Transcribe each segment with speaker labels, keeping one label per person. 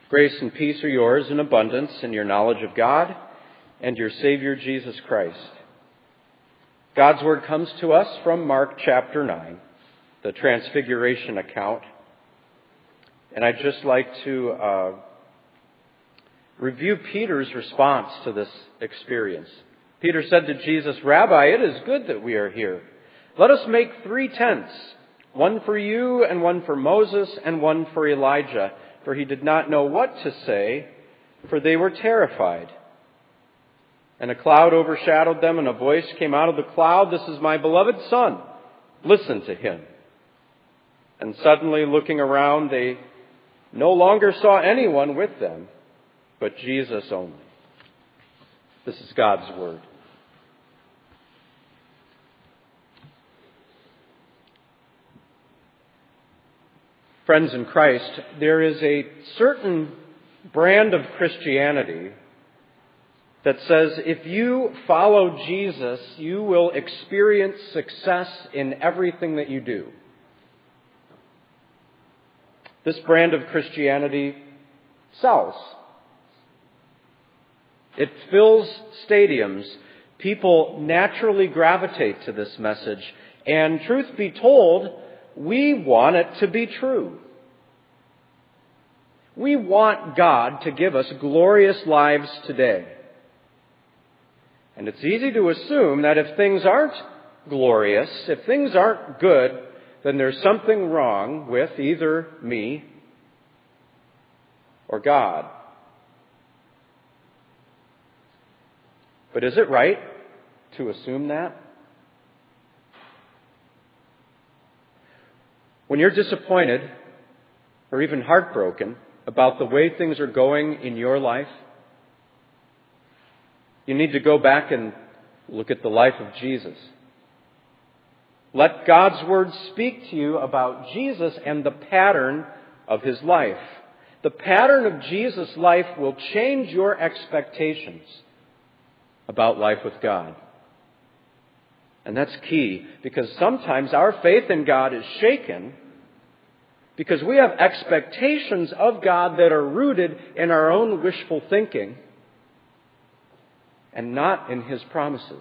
Speaker 1: Grace and peace are yours in abundance in your knowledge of God and your Savior Jesus Christ. God's Word comes to us from Mark chapter 9, the Transfiguration account. And I'd just like to review Peter's response to this experience. Peter said to Jesus, "Rabbi, it is good that we are here. Let us make 3 tents, one for you and one for Moses and one for Elijah." For he did not know what to say, for they were terrified. And a cloud overshadowed them, and a voice came out of the cloud, "This is my beloved Son. Listen to him." And suddenly, looking around, they no longer saw anyone with them, but Jesus only. This is God's Word. Friends in Christ, there is a certain brand of Christianity that says if you follow Jesus, you will experience success in everything that you do. This brand of Christianity sells. It fills stadiums. People naturally gravitate to this message. And truth be told, we want it to be true. We want God to give us glorious lives today. And it's easy to assume that if things aren't glorious, if things aren't good, then there's something wrong with either me or God. But is it right to assume that? When you're disappointed or even heartbroken about the way things are going in your life, you need to go back and look at the life of Jesus. Let God's Word speak to you about Jesus and the pattern of His life. The pattern of Jesus' life will change your expectations about life with God. And that's key, because sometimes our faith in God is shaken because we have expectations of God that are rooted in our own wishful thinking and not in His promises.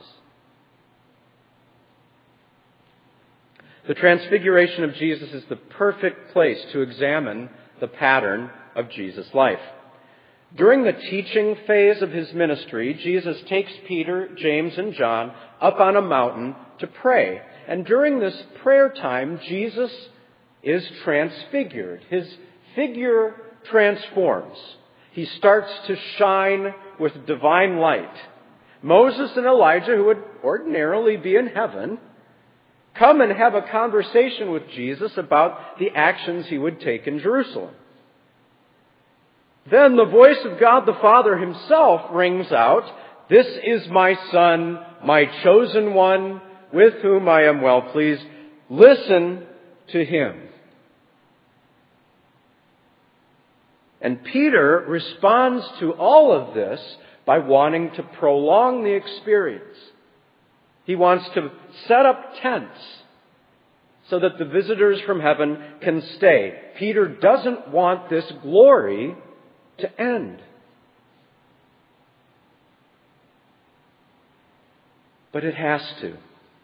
Speaker 1: The Transfiguration of Jesus is the perfect place to examine the pattern of Jesus' life. During the teaching phase of His ministry, Jesus takes Peter, James, and John up on a mountain to pray. And during this prayer time, Jesus is transfigured. His figure transforms. He starts to shine with divine light. Moses and Elijah, who would ordinarily be in heaven, come and have a conversation with Jesus about the actions He would take in Jerusalem. Then the voice of God the Father Himself rings out, "This is my Son, my chosen one, with whom I am well pleased. Listen to Him." And Peter responds to all of this by wanting to prolong the experience. He wants to set up tents so that the visitors from heaven can stay. Peter doesn't want this glory to end. But it has to.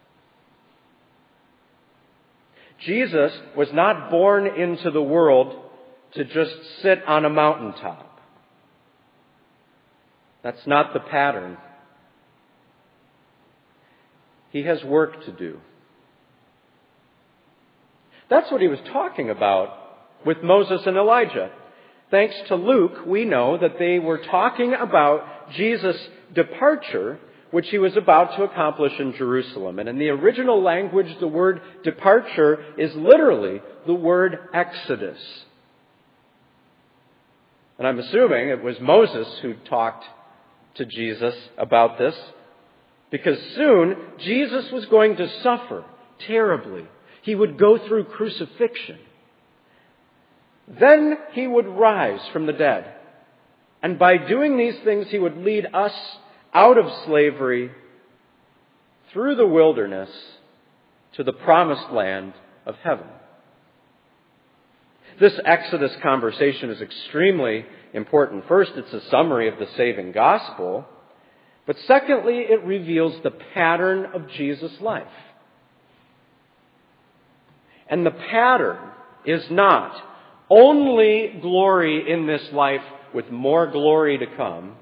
Speaker 1: Jesus was not born into the world to just sit on a mountaintop. That's not the pattern. He has work to do. That's what He was talking about with Moses and Elijah. Thanks to Luke, we know that they were talking about Jesus' departure, which He was about to accomplish in Jerusalem. And in the original language, the word departure is literally the word exodus. And I'm assuming it was Moses who talked to Jesus about this, because soon Jesus was going to suffer terribly. He would go through crucifixion. Then He would rise from the dead. And by doing these things, He would lead us out of slavery through the wilderness to the promised land of heaven. This Exodus conversation is extremely important. First, it's a summary of the saving gospel. But secondly, it reveals the pattern of Jesus' life. And the pattern is not only glory in this life with more glory to come.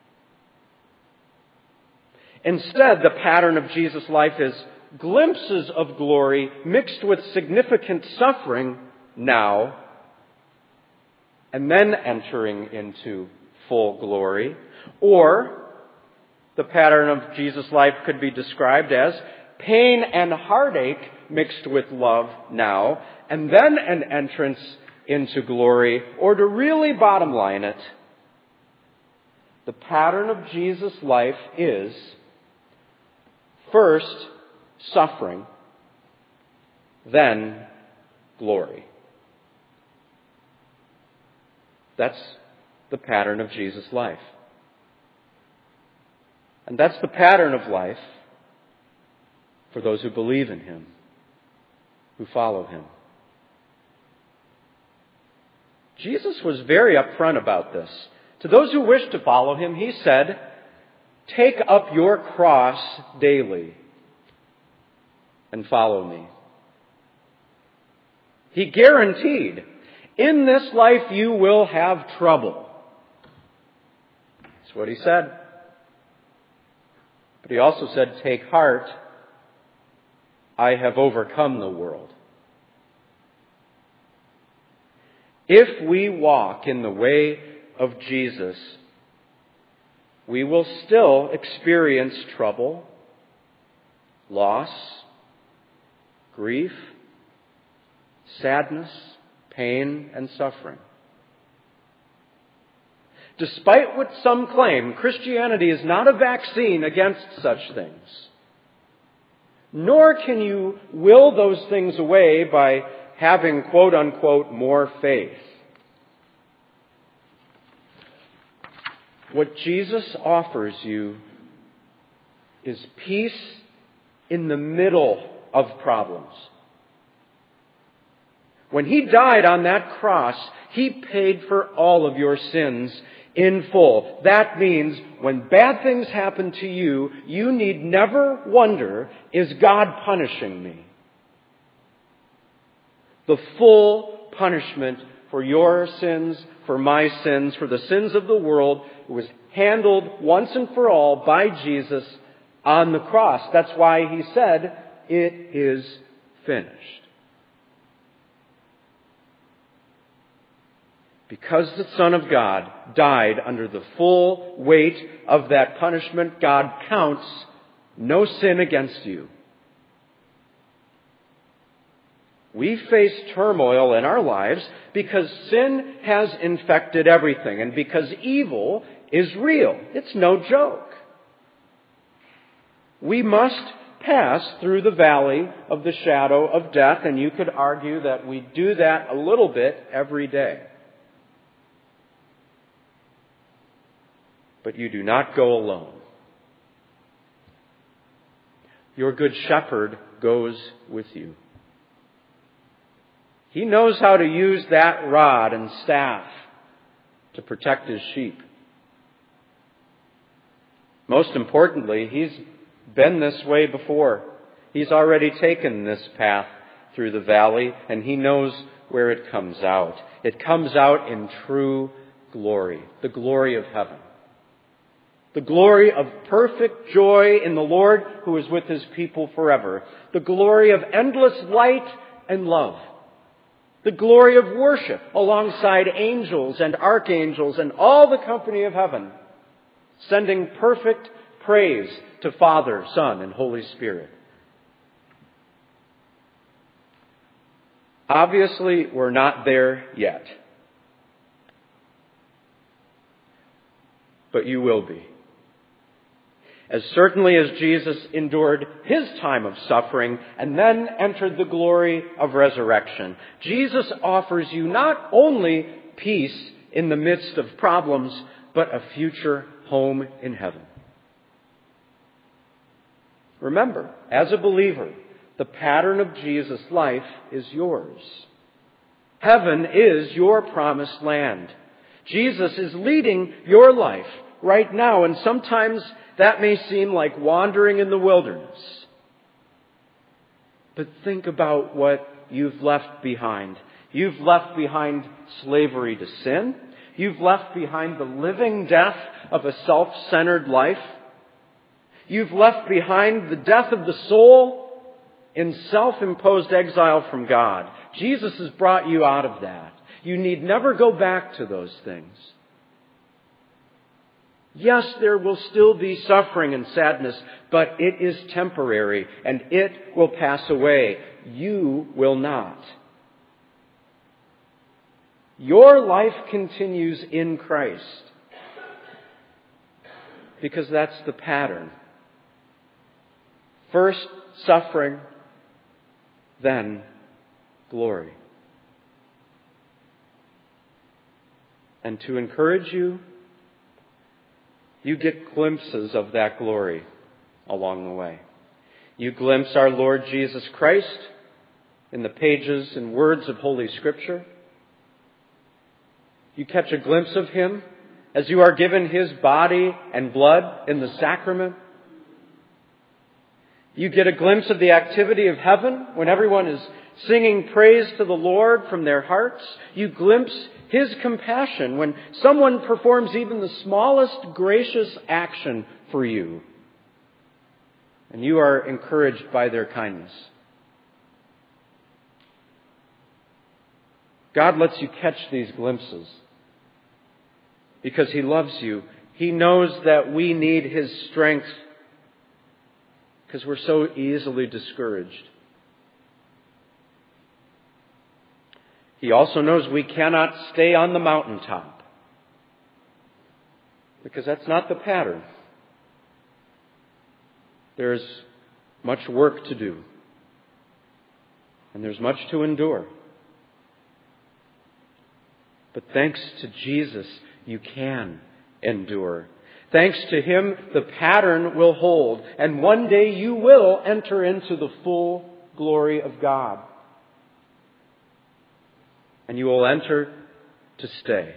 Speaker 1: Instead, the pattern of Jesus' life is glimpses of glory mixed with significant suffering now, and then entering into full glory. Or the pattern of Jesus' life could be described as pain and heartache mixed with love now, and then an entrance into glory. Or to really bottom line it, the pattern of Jesus' life is first suffering, then glory. That's the pattern of Jesus' life. And that's the pattern of life for those who believe in Him, who follow Him. Jesus was very upfront about this. To those who wish to follow Him, He said, "Take up your cross daily and follow me." He guaranteed, in this life you will have trouble. That's what He said. But He also said, "Take heart, I have overcome the world." If we walk in the way of Jesus, we will still experience trouble, loss, grief, sadness, pain, and suffering. Despite what some claim, Christianity is not a vaccine against such things. Nor can you will those things away by having, quote unquote, more faith. What Jesus offers you is peace in the middle of problems. When He died on that cross, He paid for all of your sins in full. That means when bad things happen to you, you need never wonder, is God punishing me? The full punishment for your sins, for my sins, for the sins of the world was handled once and for all by Jesus on the cross. That's why He said, "It is finished." Because the Son of God died under the full weight of that punishment, God counts no sin against you. We face turmoil in our lives because sin has infected everything, and because evil is real. It's no joke. We must pass through the valley of the shadow of death, and you could argue that we do that a little bit every day. But you do not go alone. Your good shepherd goes with you. He knows how to use that rod and staff to protect His sheep. Most importantly, He's been this way before. He's already taken this path through the valley, and He knows where it comes out. It comes out in true glory, the glory of heaven. The glory of perfect joy in the Lord who is with His people forever. The glory of endless light and love. The glory of worship alongside angels and archangels and all the company of heaven, sending perfect praise to Father, Son, and Holy Spirit. Obviously, we're not there yet. But you will be. As certainly as Jesus endured His time of suffering and then entered the glory of resurrection, Jesus offers you not only peace in the midst of problems, but a future home in heaven. Remember, as a believer, the pattern of Jesus' life is yours. Heaven is your promised land. Jesus is leading your life right now, and sometimes that may seem like wandering in the wilderness. But think about what you've left behind. You've left behind slavery to sin. You've left behind the living death of a self-centered life. You've left behind the death of the soul in self-imposed exile from God. Jesus has brought you out of that. You need never go back to those things. Yes, there will still be suffering and sadness, but it is temporary and it will pass away. You will not. Your life continues in Christ because that's the pattern. First suffering, then glory. And to encourage you, you get glimpses of that glory along the way. You glimpse our Lord Jesus Christ in the pages and words of Holy Scripture. You catch a glimpse of Him as you are given His body and blood in the sacrament. You get a glimpse of the activity of heaven when everyone is singing praise to the Lord from their hearts. You glimpse His compassion when someone performs even the smallest gracious action for you. And you are encouraged by their kindness. God lets you catch these glimpses because He loves you. He knows that we need His strength because we're so easily discouraged. He also knows we cannot stay on the mountaintop because that's not the pattern. There's much work to do and there's much to endure. But thanks to Jesus, you can endure. Thanks to Him, the pattern will hold. And one day you will enter into the full glory of God. And you will enter to stay.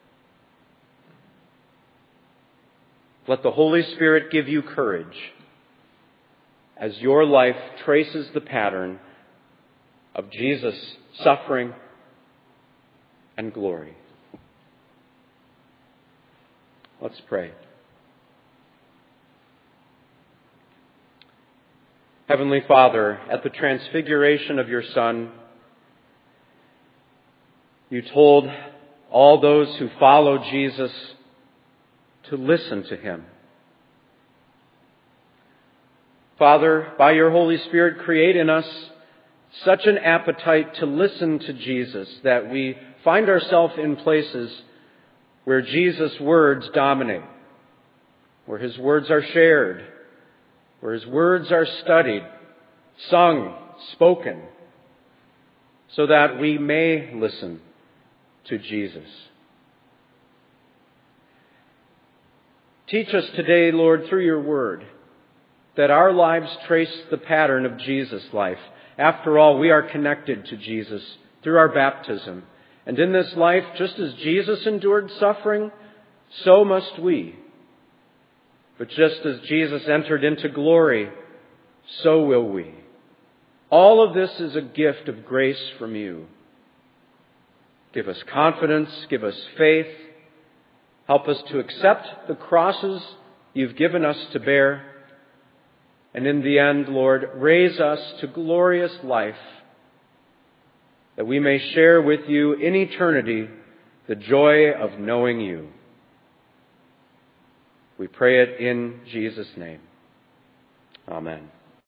Speaker 1: Let the Holy Spirit give you courage as your life traces the pattern of Jesus' suffering and glory. Let's pray. Heavenly Father, at the transfiguration of your Son, you told all those who follow Jesus to listen to Him. Father, by your Holy Spirit, create in us such an appetite to listen to Jesus that we find ourselves in places where Jesus' words dominate, where His words are shared, where His words are studied, sung, spoken, so that we may listen to Jesus. Teach us today, Lord, through your word, that our lives trace the pattern of Jesus' life. After all, we are connected to Jesus through our baptism. And in this life, just as Jesus endured suffering, so must we. But just as Jesus entered into glory, so will we. All of this is a gift of grace from you. Give us confidence, give us faith. Help us to accept the crosses you've given us to bear. And in the end, Lord, raise us to glorious life, that we may share with you in eternity the joy of knowing you. We pray it in Jesus' name. Amen.